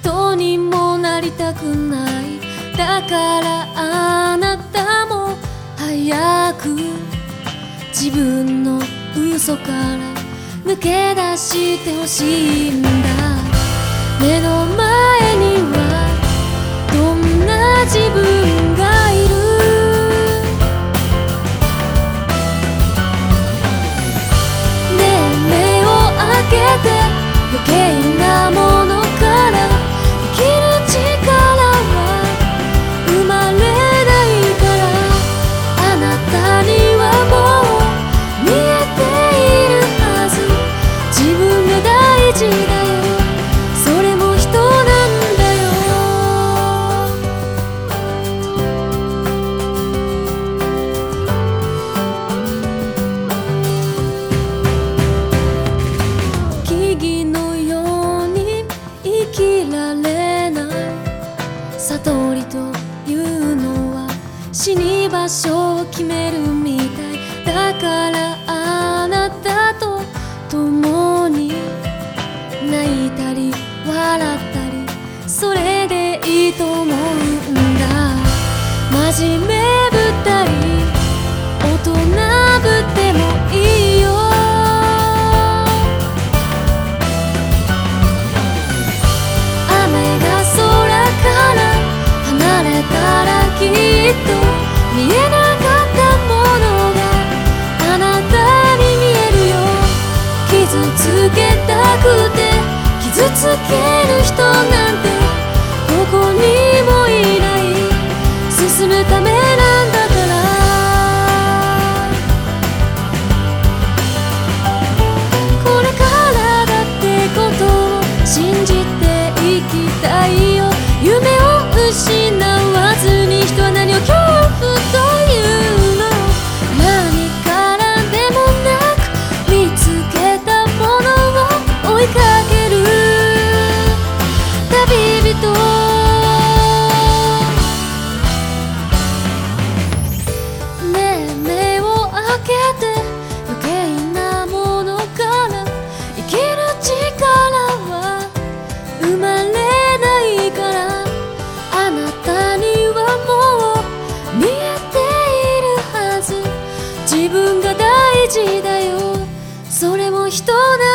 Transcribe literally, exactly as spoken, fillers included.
人にもなりたくない。だからあなたも早く自分の嘘から抜け出してほしいんだ。目の前にはどんな自分がいる。ねえ目を開けて余計なものから生きる力は生まれないから。あなたにはもう見えているはず。自分が大事だよ、それも人なんだよ。木々のように生きられない悟りというのは死に場所を決めるみたい。だからあなたと共に泣いたり笑ったりそれでいいと思うんだ。真面目ぶったり大人ぶってもいいよ。雨が空から離れたらきっと見えなかったものがあなたに見えるよ。傷つけたくて傷つける人なんてどこにもいない。進むためなんだから。これからだってことを信じて生きたいよ。夢を失わずに人は何を恐怖というの。何からでもなく見つけたものを追いかける旅人。ねえ目を開けて余計なものから生きる力は生まれないから。あなたにはもう見えているはず。自分が大事だよ、それも人な